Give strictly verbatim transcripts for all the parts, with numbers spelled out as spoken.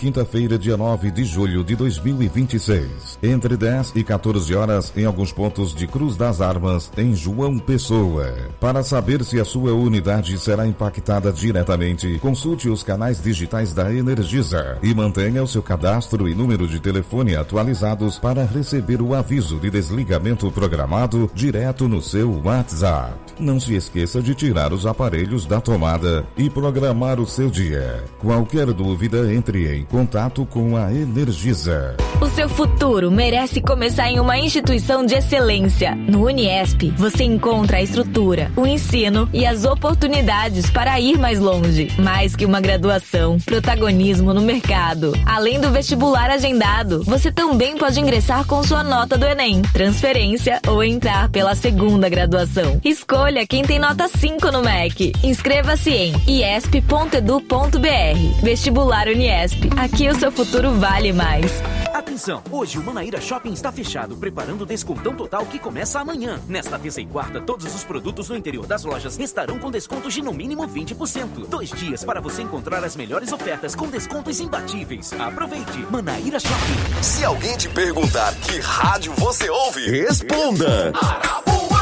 Quinta-feira, dia nove de julho de dois mil e vinte e seis. Entre dez e quatorze horas, em alguns pontos de Cruz das Armas, em João Pessoa. Para saber se a sua unidade será impactada diretamente, consulte os canais digitais da Energisa e mantenha o seu cadastro e número de telefone atualizados para receber o aviso de desligamento programado direto no seu WhatsApp. Não se esqueça de tirar os aparelhos da tomada e programar o seu dia. Qualquer dúvida, entre em contato com a Energisa. O seu futuro merece começar em uma instituição de excelência. No Uniesp, você encontra a estrutura, o ensino e as oportunidades para ir mais longe. Mais que uma graduação, protagonismo no mercado. Além do vestibular agendado, você também pode ingressar com sua nota do Enem, transferência ou entrar pela segunda graduação. Escolha quem tem nota cinco no M E C. Inscreva-se em iesp ponto edu ponto br. Vestibular Uniesp. Aqui o seu futuro vale mais. Atenção! Hoje o Manaíra Shopping está fechado, preparando o descontão total que começa amanhã. Nesta terça e quarta, todos os produtos no interior das lojas estarão com descontos de no mínimo vinte por cento. Dois dias para você encontrar as melhores ofertas com descontos imbatíveis. Aproveite! Manaíra Shopping. Se alguém te perguntar que rádio você ouve, responda! Arapuã!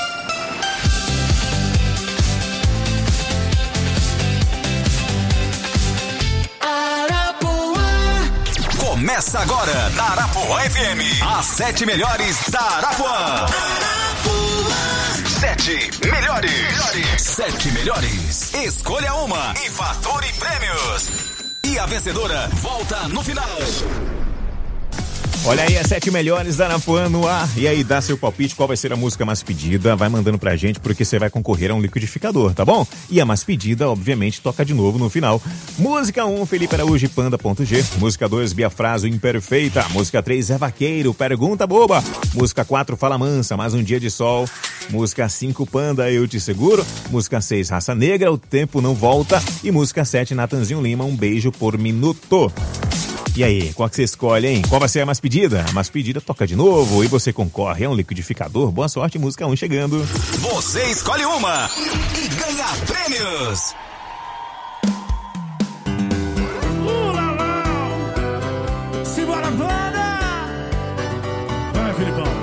Começa agora na Arapuã F M, as sete melhores da Arapuã. Arapuã. Sete melhores. melhores. Sete melhores. Escolha uma e fature prêmios. E a vencedora volta no final. Olha aí, as sete melhores da Arapuã no ar. E aí, dá seu palpite, qual vai ser a música mais pedida? Vai mandando pra gente, porque você vai concorrer a um liquidificador, tá bom? E a mais pedida, obviamente, toca de novo no final. Música um, Felipe Araújo, Panda.g. Música dois, Biafraso, Imperfeita. Música três, É Vaqueiro, Pergunta Boba. Música quatro, Fala Mansa, Mais um Dia de Sol. Música cinco, Panda, Eu Te Seguro. Música seis, Raça Negra, O Tempo Não Volta. E música sete, Natanzinho Lima, Um Beijo por Minuto. E aí, qual que você escolhe, hein? Qual vai ser a mais pedida? A mais pedida toca de novo e você concorre a um liquidificador. Boa sorte, música um chegando. Você escolhe uma e ganha prêmios. Ulala! Simbora, banda! Vai, Filipão.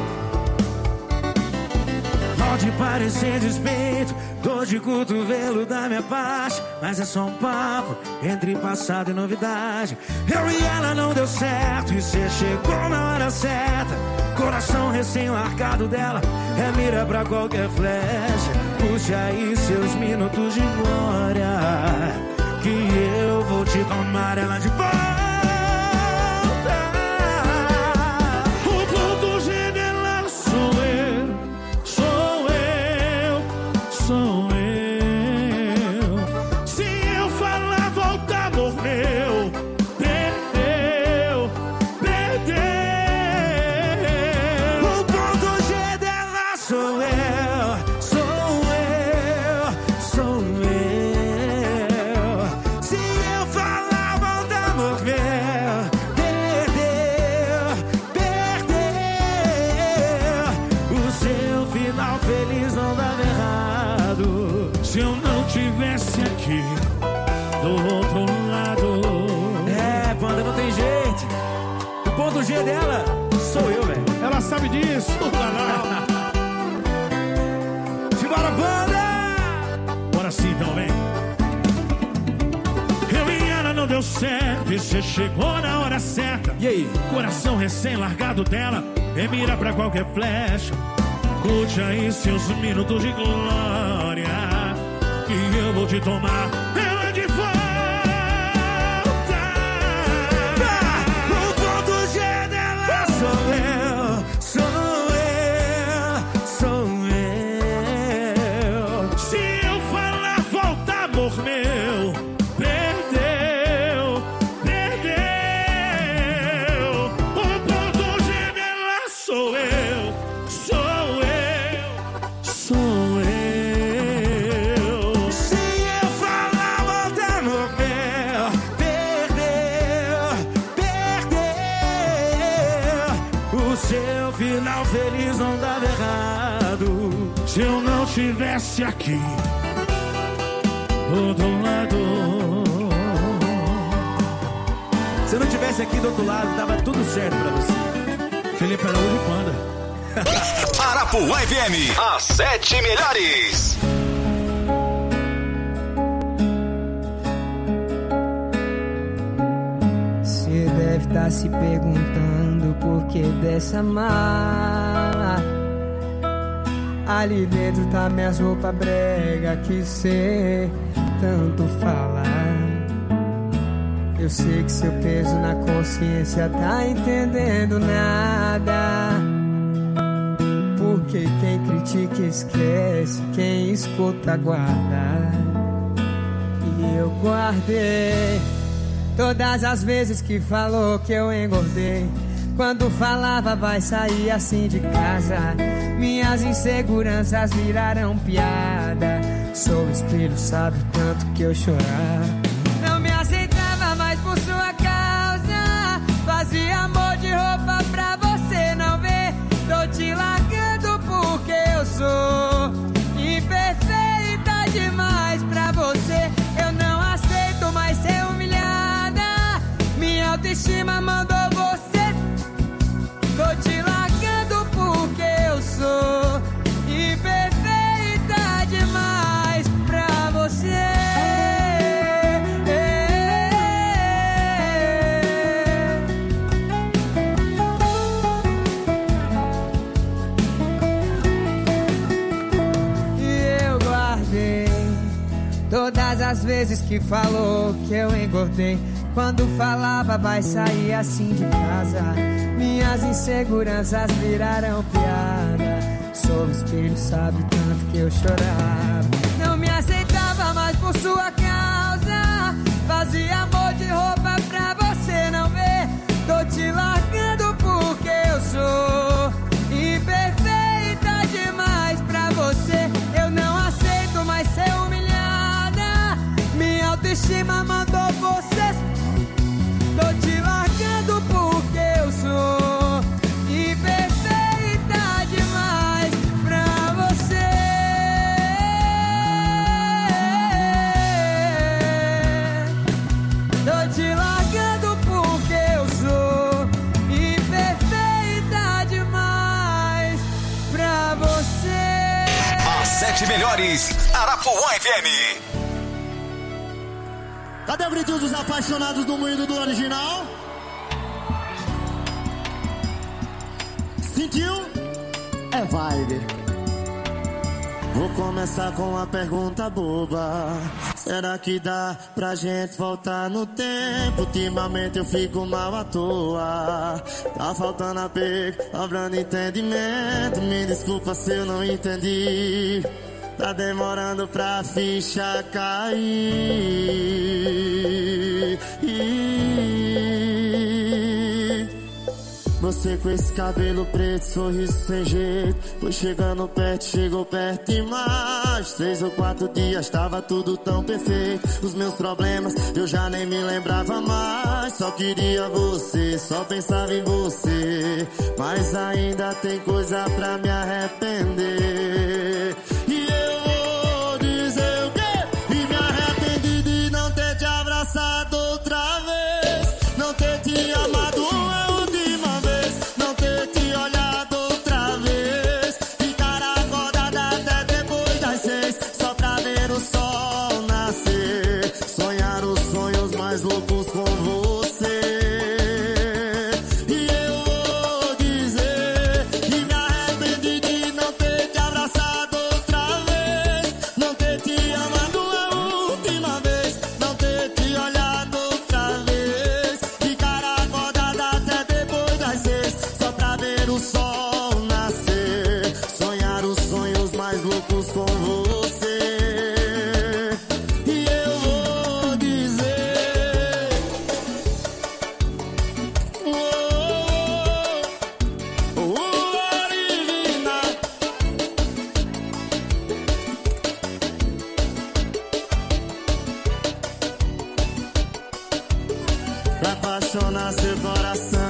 Pode parecer despeito, dor de cotovelo da minha parte, mas é só um papo entre passado e novidade. Eu e ela não deu certo e cê chegou na hora certa. Coração recém-largado dela é mira pra qualquer flecha. Puxe aí seus minutos de glória, que eu vou te tomar ela de volta. O ponto G dela sou eu, sou eu, sou eu. Se eu falar volta, amor meu, perdeu, perdeu. O ponto G dela sou eu, sou eu, sou eu. Se eu falar volta, amor meu, perdeu, perdeu. O seu final feliz não dava errado se eu não tivesse aqui do outro lado. É, Panda, não tem jeito. O ponto G dela sou eu, velho. Ela sabe disso. Simbora, Panda! Bora sim, então, vem. Eu e ela não deu certo e cê chegou na hora certa. E aí? Coração recém-largado dela é mira pra qualquer flecha. Curte aí seus minutos de glória, que eu vou te tomar ela de volta. O ponto G dela sou eu, sou eu, sou eu. Se eu falar volta, amor meu, perdeu, perdeu. O ponto G dela sou eu, sou eu, sou eu. Se eu falar volta, amor meu, perdeu, perdeu. O seu final feliz não dava errado se eu não tivesse aqui do outro lado. Se eu não tivesse aqui do outro lado, tava tudo certo pra você. Felipe Araújo e Panda. Arapuã F M, as sete melhores. Você deve estar se perguntando por que dessa mala. Ali dentro tá minhas roupas brega que cê tanto fala. Eu sei que seu peso na consciência tá entendendo nada. Porque quem critica esquece, quem escuta guarda. E eu guardei todas as vezes que falou que eu engordei. Quando falava vai sair assim de casa, minhas inseguranças viraram piada. Sou o espelho, sabe o tanto que eu chorava. Não me aceitava mais por sua causa. Fazia amor de roupa pra você não ver. Tô te largando porque eu sou imperfeita demais pra você. Eu não aceito mais ser humilhada. Minha autoestima mandou você. Tô te largando porque eu sou imperfeita demais pra você. E eu guardei todas as vezes que falou que eu engordei. Quando falava vai sair assim de casa, minhas inseguranças viraram piada. Sou o espelho, sabe tanto que eu chorava. Não me aceitava mais por sua causa. Fazia amor de roupa pra você não ver. Tô te largando porque eu sou imperfeita demais pra você. Eu não aceito mais ser humilhada. Minha autoestima mandou você. Tô te largando porque eu sou imperfeita demais pra você. Tô te largando porque eu sou imperfeita demais pra você. As sete melhores, Arapuã F M. Cadê o grito dos apaixonados do moído do original? Sentiu? É vibe. Vou começar com uma pergunta boba. Será que dá pra gente voltar no tempo? Ultimamente eu fico mal à toa. Tá faltando apego, sobrando entendimento. Me desculpa se eu não entendi. Tá demorando pra ficha cair. Você com esse cabelo preto, sorriso sem jeito. Foi chegando perto, chegou perto e mais. Três ou quatro dias, tava tudo tão perfeito. Os meus problemas, eu já nem me lembrava mais. Só queria você, só pensava em você. Mas ainda tem coisa pra me arrepender. E eu vou dizer o quê? E me arrependi de não ter te abraçado outra vez. Não ter te amado uma última vez. Não ter te olhado outra vez. Ficar acordada até depois das seis, só pra ver o sol nascer. Sonhar os sonhos mais loucos com você. E eu vou dizer, e me arrependi de não ter te abraçado outra vez. Não ter te amado a última vez. Não ter te olhado outra vez. Ficar acordada até depois das seis, só pra ver o sol nascer. Sonhar os sonhos mais loucos com você. E eu vou dizer, oh, oh, oh, original. Pra apaixonar seu coração.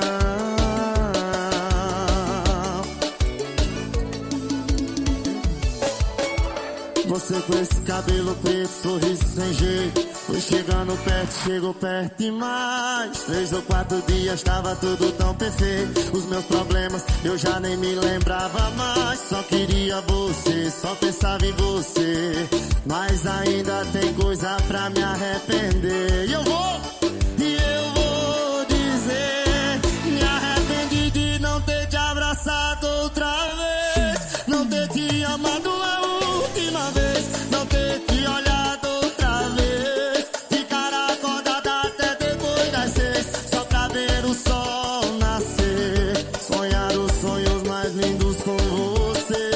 você com esse cabelo preto, sorriso sem jeito. Fui chegando perto, chegou perto demais. Três ou quatro dias tava tudo tão perfeito. Os meus problemas eu já nem me lembrava mais. Só queria você, só pensava em você. Mas ainda tem coisa pra me arrepender. E eu vou, e eu vou dizer, me arrependi de não ter te abraçado outra vez, não ter te amado a última vez, não ter te olhado outra vez, ficar acordada até depois das seis, só pra ver o sol nascer, sonhar os sonhos mais lindos com você.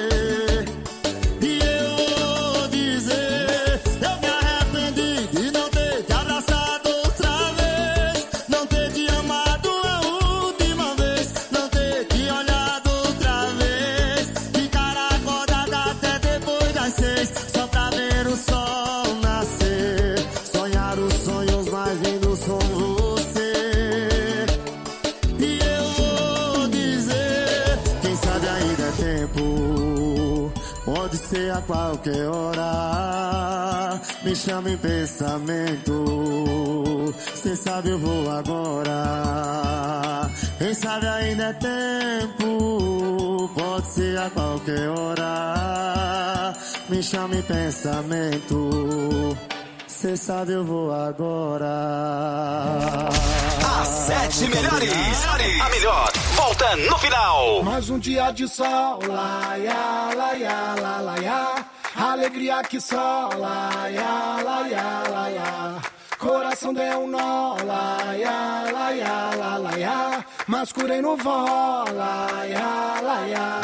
E eu vou dizer, eu me arrependi de não ter te abraçado outra vez, não ter te amado a última vez, não ter te olhado outra vez, ficar acordada até depois das seis, só pra ver o sol nascer, sonhar os sonhos mais lindos com você. E eu vou dizer, quem sabe ainda é tempo, pode ser a qualquer hora, me chama em pensamento, cê sabe eu vou agora. Quem sabe ainda é tempo, pode ser a qualquer hora, me chama em pensamento, cê sabe eu vou agora. As sete melhores. A melhor volta no final. Mais um dia de sol, laia, laia, la, laia. Alegria que só, laia, laia, laia. Coração deu um nó, laia, laia, la, laia. Mas curei no vó, laia, laia.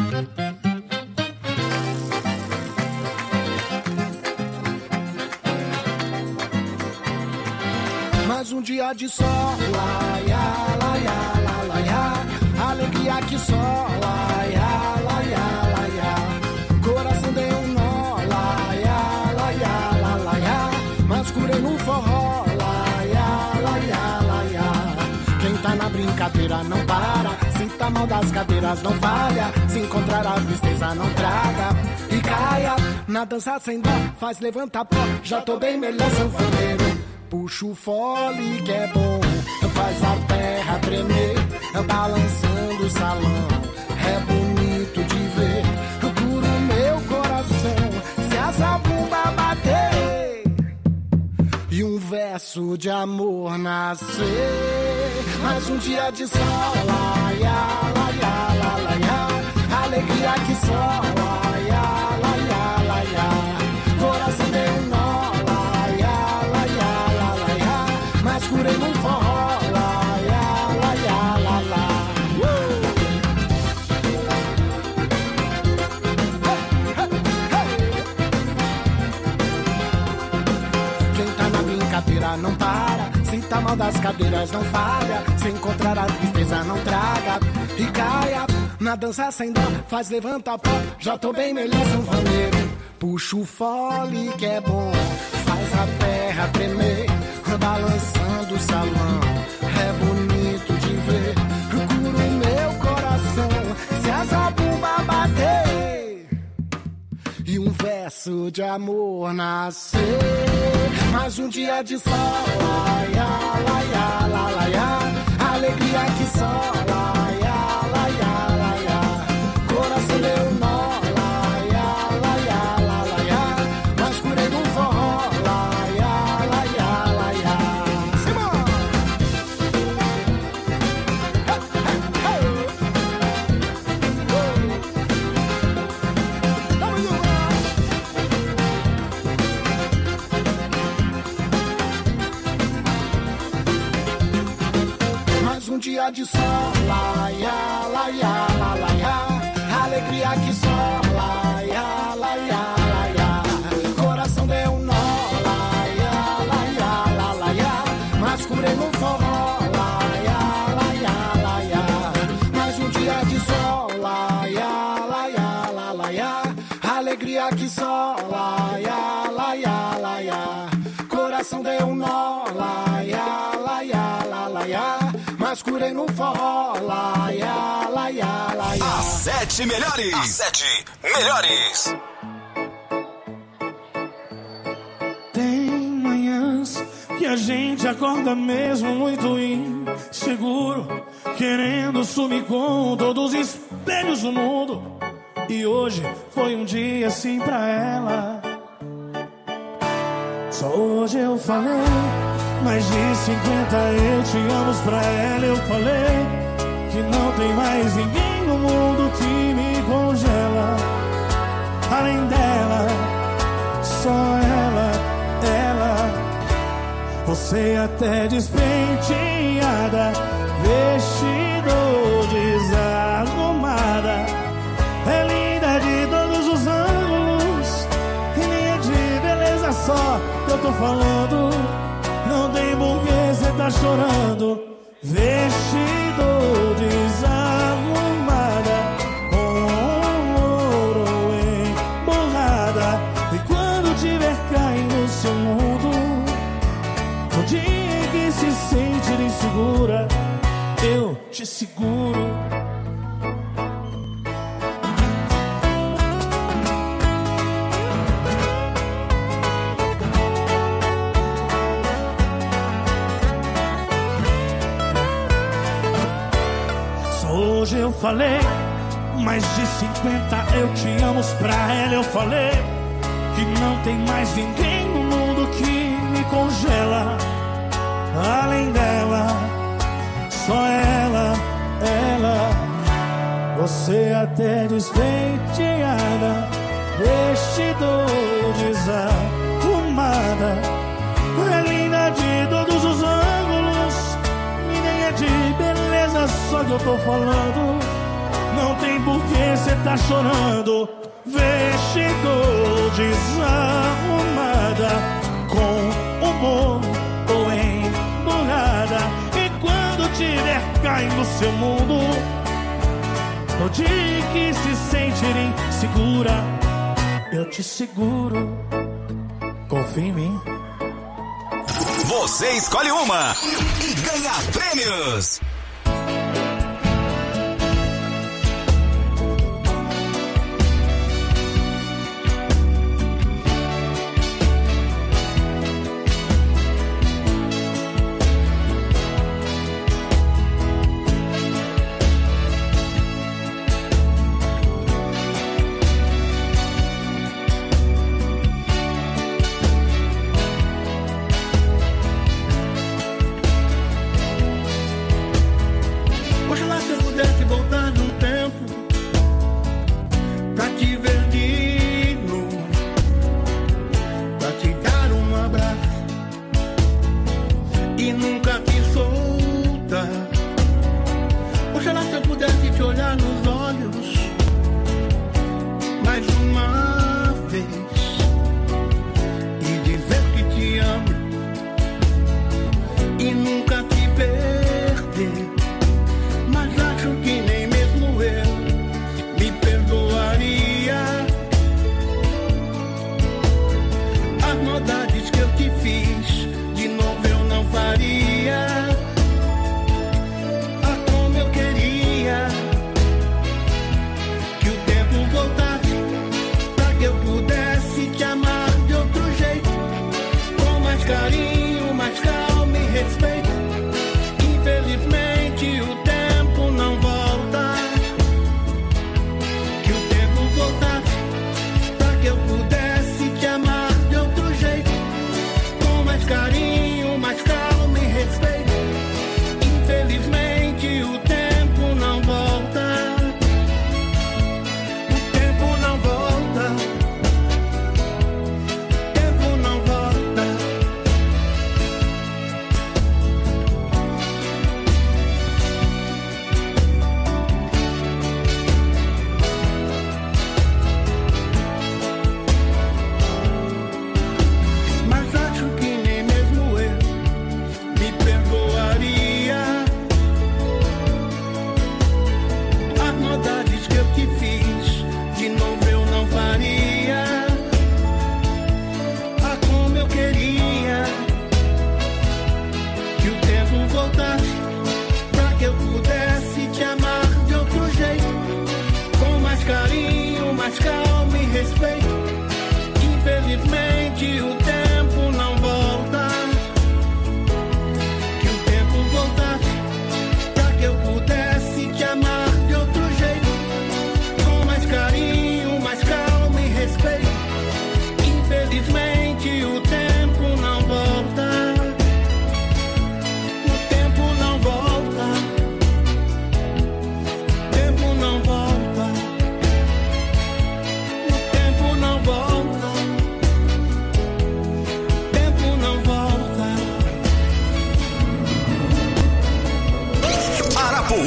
Mais um dia de sol, laia, laia, la, laia. Alegria que só, laia, laia, laia. Coração deu um nó, laia, laia, la, laia. Mas curei no forró, laia, laia, laia. Quem tá na brincadeira não para, se tá mal das cadeiras não falha, se encontrar a tristeza não traga e caia. Na dança sem dó, faz levantar pó, já tô bem melhor sanfoneiro. Puxa o fole que é bom, faz a terra tremer, balançando o salão, é bonito de ver, cura o meu coração, se a zabumba bater, e um verso de amor nascer, mais um dia de sol, laia, laia, la, laia, alegria que só, laia, laia, laia, coração deu um nó, mas curei no forró, laia, laia, la, la. Quem tá na brincadeira não para, se tá mal das cadeiras não falha, se encontrar a tristeza não traga e caia. Na dança sem dó, faz levanta pó, já tô bem melhor sanfoneiro. Puxa o fole que é bom, faz a terra tremer, balançando o salão, é bonito de ver, cura o meu coração, se a zabumba bater, e um verso de amor nascer, mais um dia de sol, laia, laia, la, laia, alegria que só, laia, laia, laia, coração deu nó, laia, laia, la, laia, mas curei no forró, laia, laia, laia. Mais um dia de sol, laia, laia, la, laia, alegria que só, laia, laia, laia, coração deu um nó, laia, laia, la, laia, mas curei no forró, laia, laia, laia, mais um dia de sol, laia, laia, la, laia, alegria que só, laia, laia, laia, coração deu um nó, laia, laia, la, laia, mas curei no forró, laia, laia, laia. As sete melhores. As sete melhores. a gente acorda mesmo muito inseguro, querendo sumir com todos os espelhos do mundo. E hoje foi um dia assim pra ela. Só hoje eu falei mais de cinquenta eu te amo pra ela. Eu falei que não tem mais ninguém no mundo que me congela. Além dela, só ela, ela. Você até despenteada, vestido desarrumada, é linda de todos os ângulos, e nem é de beleza só que eu tô falando. Não tem porquê cê tá chorando. Vestido desarrumada, com ouro emborrada. E quando tiver caindo no seu mundo, no dia em que se sentir insegura, eu te seguro. Hoje eu falei mais de cinquenta eu te amo pra ela. Eu falei que não tem mais ninguém no mundo que me congela. Além dela, só ela, ela. Você até despenteada, vestido desarrumada, é linda de todos os ângulos, e nem é de beleza só que eu tô falando. Não tem porquê cê tá chorando. Vestido desarrumada, com humor ou emburrada. E quando tiver caindo no seu mundo, no dia que se sentir insegura, eu te seguro. Confia em mim. Você escolhe uma e ganha prêmios.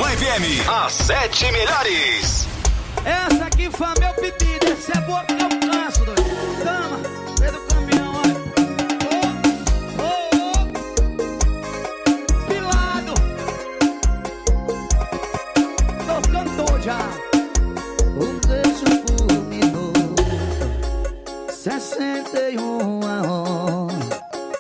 Pan F M, as sete melhores. Essa aqui foi meu pedido, essa é boa porque eu canso, doido. Dama, vem do caminhão, olha. Oh, oh, oh. Pilado. Tô ficando todo já. Um beijo por minuto, sessenta e uma horas.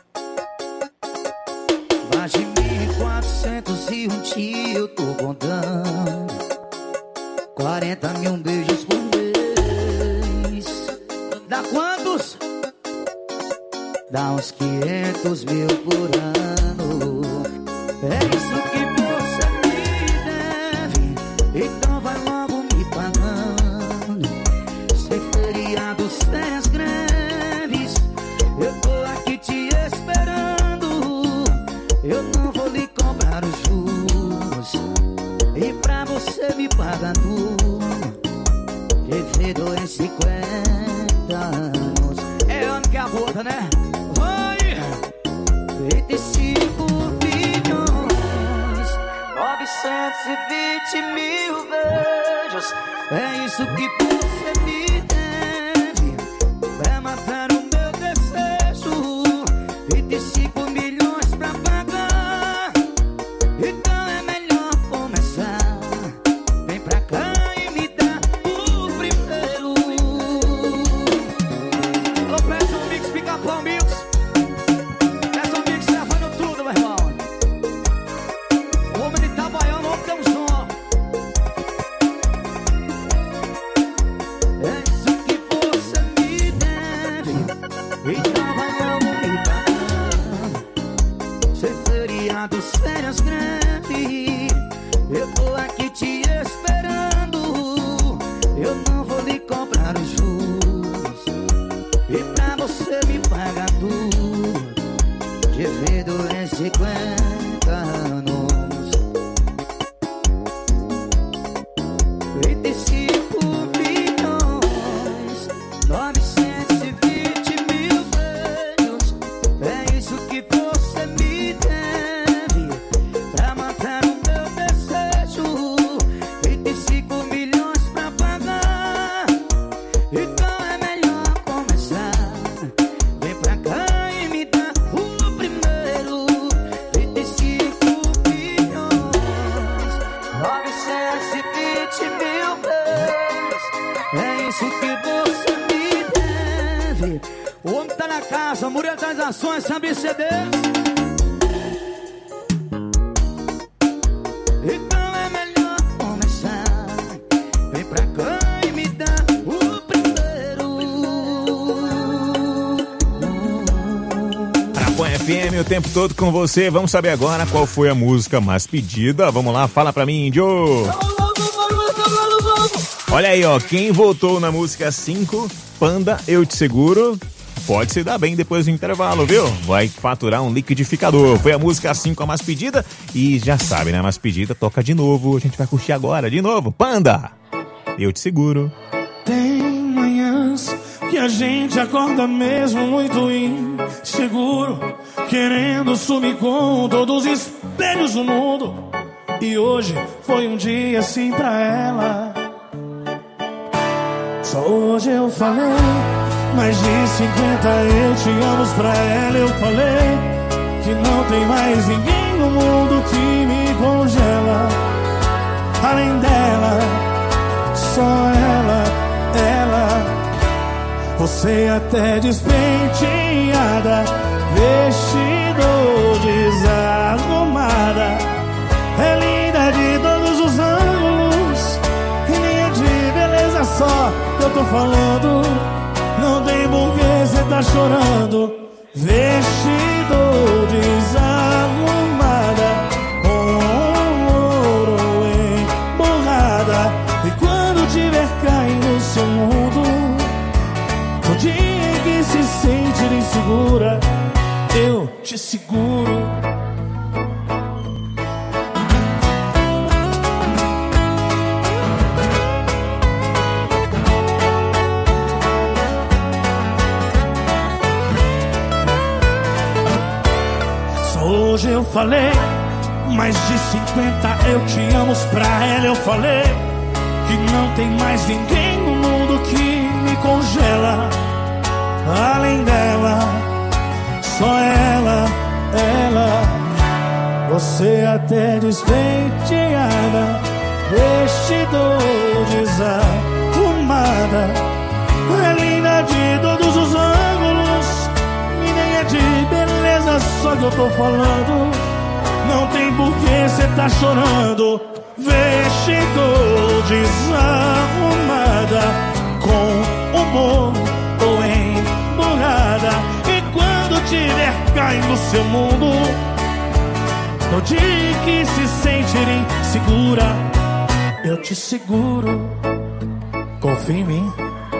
Mais de mil e quatrocentos e um dia eu tô contando. Quarenta mil beijos por mês. Dá quantos? Dá uns quinhentos mil por ano. É isso que você me deve, então vai logo me pagando. Sem feriados, férias, greves, eu tô aqui te esperando. Eu não vou lhe cobrar os juros, e pra você me pagar tudo. Devido em cinquenta anos. É ano que a volta, né? Vai! vinte e cinco bilhões, novecentos e vinte mil beijos. É isso que você me deve, pra matar o meu desejo. Vinte e cinco milhões pra pagar, então é melhor começar. Vem pra cá e me dá o primeiro. Alô, peça um mix, pica-pau, mix. Peça um mix, levando tudo, meu irmão. O homem de Itabaiana, o homem tem um som. É isso que você me deve, então vai logo me pagar. Sem feriados, férias, greve, eu tô aqui te esperando. Eu não vou lhe cobrar os juros, e pra você me pagar tudo. Divido em cinquenta anos. Vinte e cinco bilhões, novecentos e vinte mil beijos. É isso que você me deve, pra matar o meu desejo. Vinte e cinco milhões pra pagar, então é melhor começar. Vem pra cá e me dá o primeiro. Vinte e cinco bilhões, novecentos e vinte mil beijos. É isso que você me deve. O homem tá na casa, Murilo das Ações, sabe C D? Então é melhor começar. Vem pra cá e me dá o primeiro. Pra Pan F M o tempo todo com você. Vamos saber agora qual foi a música mais pedida. Vamos lá, fala pra mim, Índio. Olha aí, ó, quem votou na música cinco, Panda, Eu Te Seguro, pode se dar bem depois do intervalo, viu? Vai faturar um liquidificador. Foi a música cinco a mais pedida e já sabe, né? A mais pedida toca de novo. A gente vai curtir agora, de novo. Panda, Eu Te Seguro. Tem manhãs que a gente acorda mesmo muito inseguro, querendo sumir com todos os espelhos do mundo. E hoje foi um dia assim pra ela. Só hoje eu falei mais de cinquenta eu te amo pra ela. Eu falei que não tem mais ninguém no mundo que me congela. Além dela, só ela, ela. Você até despenteada, vestido desarrumada, é linda de todos os ângulos, e nem é de beleza só que eu tô falando. Não tem porquê cê tá chorando. Vestido desarrumada, com ouro emborrada. E quando tiver caindo no seu mundo, no dia em que se sente insegura, eu te seguro. Hoje eu falei mais de cinquenta eu te amo, pra ela eu falei que não tem mais ninguém no mundo que me congela. Além dela, só ela, ela. Você até despenteada, vestidor desarrumada, é linda de todos os ângulos, e nem é de beleza só que eu tô falando. Não tem porquê cê tá chorando. Vestidor desarrumada, com humor ou emburrada, e quando tiver caindo seu mundo, no dia que se sentir insegura, eu te seguro. Confia em mim.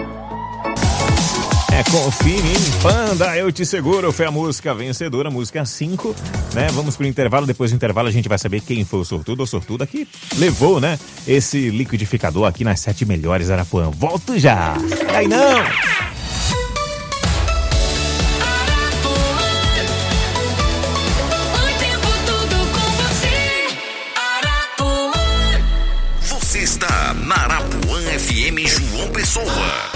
É, confia em mim, Panda, eu te seguro. Foi a música vencedora, música cinco, né? Vamos pro intervalo, depois do intervalo a gente vai saber quem foi o sortudo ou sortuda que levou, né, esse liquidificador aqui nas sete melhores Arapuã. Volto já! Aí não! Você está na Arapuã F M João Pessoa.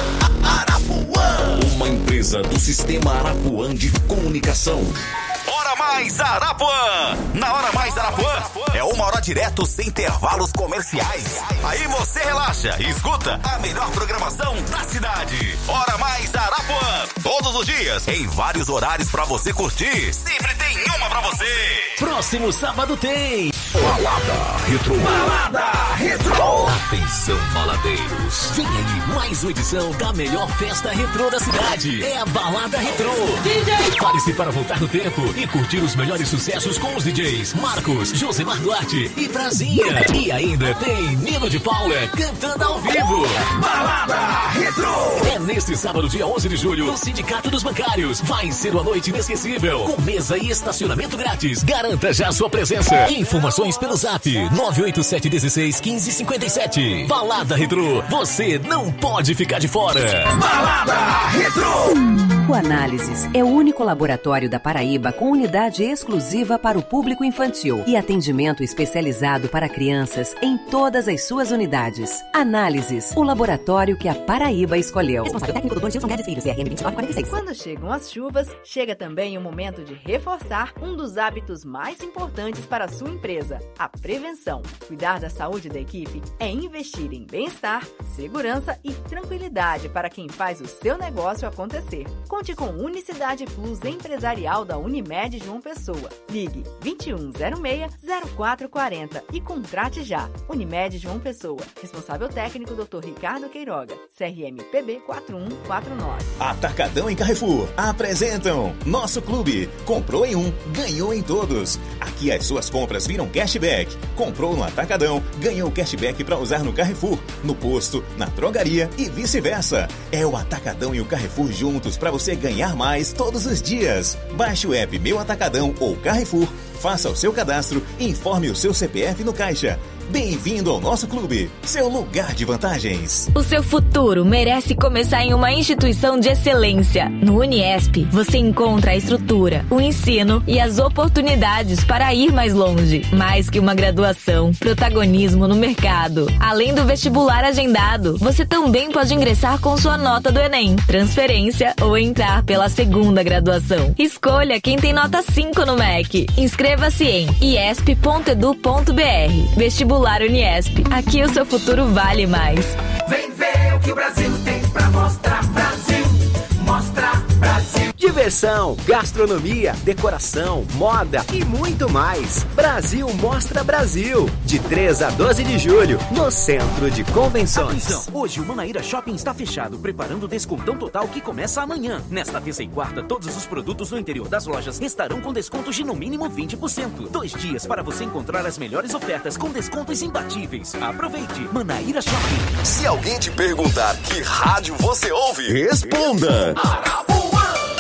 Arapuã, uma empresa do Sistema Arapuã de Comunicação. Hora Mais Arapuã! Na Hora Mais Arapuã é uma hora direto sem intervalos comerciais. Aí você relaxa e escuta a melhor programação da cidade. Hora Mais Arapuã, todos os dias, em vários horários pra você curtir. Sempre tem uma pra você. Próximo sábado tem Balada Retro. Balada Retro. Atenção, baladeiros. Vem aí mais uma edição da melhor festa retrô da cidade. É a Balada Retrô. D J, prepare-se para voltar no tempo e curtir os melhores sucessos com os D Js Marcos, Josemar Duarte e Brasinha. E ainda tem Nino de Paula cantando ao vivo. Balada Retrô. É neste sábado, dia onze de julho, no Sindicato dos Bancários. Vai ser uma noite inesquecível, com mesa e estacionamento grátis. Garanta já sua presença. Informações pelo zap nove oito sete um seis um cinco cinco sete. Balada Retrô, você não pode ficar de fora. Balada Retrô. O Análises é o único laboratório da Paraíba com unidade exclusiva para o público infantil e atendimento especializado para crianças em todas as suas unidades. Análises, o laboratório que a Paraíba escolheu. Responsável técnico doutor Gilson Guedes Filho, C R M dois nove quatro seis. Quando chegam as chuvas, chega também o momento de reforçar um dos hábitos mais importantes para a sua empresa, a prevenção. Cuidar da saúde da equipe é investir em bem-estar, segurança e tranquilidade para quem faz o seu negócio acontecer. Conte com Unicidade Plus Empresarial da Unimed João Pessoa. Ligue vinte e um zero seis zero quatro quatro zero e contrate já. Unimed João Pessoa. Responsável técnico doutor Ricardo Queiroga. C R M P B quatro um quatro nove. Atacadão e Carrefour apresentam Nosso Clube. Comprou em um, ganhou em todos. Aqui as suas compras viram cashback. Comprou no Atacadão, ganhou cashback para usar no Carrefour, no posto, na drogaria e vice-versa. É o Atacadão e o Carrefour juntos para você ganhar mais todos os dias. Baixe o app Meu Atacadão ou Carrefour, faça o seu cadastro e informe o seu C P F no caixa. Bem-vindo ao nosso clube, seu lugar de vantagens. O seu futuro merece começar em uma instituição de excelência. No Uniesp, você encontra a estrutura, o ensino e as oportunidades para ir mais longe. Mais que uma graduação, protagonismo no mercado. Além do vestibular agendado, você também pode ingressar com sua nota do Enem, transferência ou entrar pela segunda graduação. Escolha quem tem nota cinco no M E C. Inscreva-se em iesp ponto edu ponto br. Vestibular Uniesp. Aqui o seu futuro vale mais. Vem ver o que o Brasil tem pra mostrar. Brasil, mostra Brasil. Diversão, gastronomia, decoração, moda e muito mais. Brasil Mostra Brasil. De três a doze de julho, no Centro de Convenções. Atenção, hoje o Manaíra Shopping está fechado, preparando o descontão total que começa amanhã. Nesta terça e quarta, todos os produtos no interior das lojas estarão com descontos de no mínimo vinte por cento. Dois dias para você encontrar as melhores ofertas com descontos imbatíveis. Aproveite, Manaíra Shopping. Se alguém te perguntar que rádio você ouve, responda. Arapuã.